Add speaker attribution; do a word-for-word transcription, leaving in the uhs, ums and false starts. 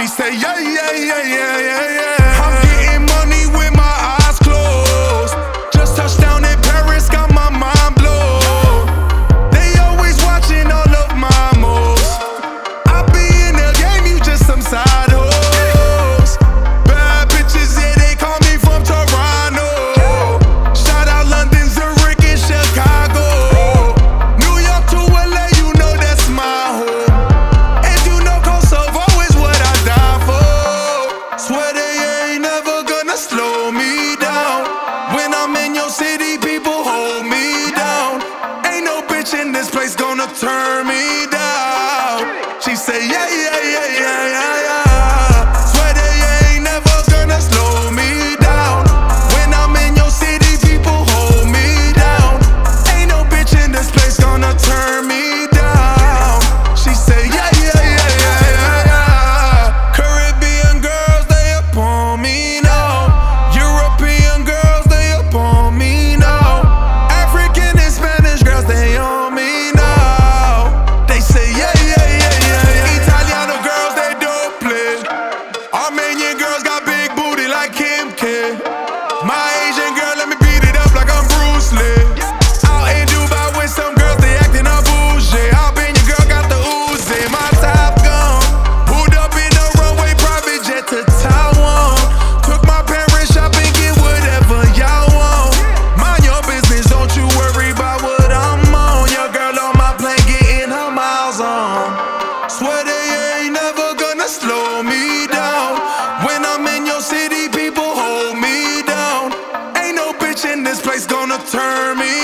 Speaker 1: She say, yeah, yeah, yeah, yeah, yeah, yeah. I'm getting money with my eyes closed. Just touched down in Paris, got my mind blown. They always watching all of my moves. I be in the game, you just some side hoes. Bad bitches, yeah, they call me from Toronto. Shout out London, Zurich, and Chicago. New York to L A, you know that's my home. And you know Kosovo is what I die for. Swear they ain't never gonna slow me down. When I'm in your city, people hold me down. Ain't no bitch in this place gonna turn me down. She say, yeah, yeah, yeah, yeah, yeah, yeah. Swear they ain't never gonna slow me down. When I'm in your city, people hold me down. Ain't no bitch in this place gonna turn me down. She say, yeah, yeah, yeah, yeah, yeah, yeah. Caribbean girls, they upon me now. European girls, they upon me now. African and Spanish girls, they on me now. They say, yeah, yeah, yeah, yeah, yeah. Italiano girls, they don't play. Armenian girls got big booty like Kim K. My Asian girl, let me beat it up like I'm Bruce Lee. Out in Dubai with some girls, they acting all bougie. Albanian girl got the Uzi, my top gun. Pulled up in a runway private jet to Taiwan. Took my parents shopping, get whatever y'all want. Mind your business, don't you worry about what I'm on. Your girl on my plane getting her miles on. Swear they ain't never gonna slow me down. When I'm in your city, people hold me down. Ain't no bitch in this place gonna turn me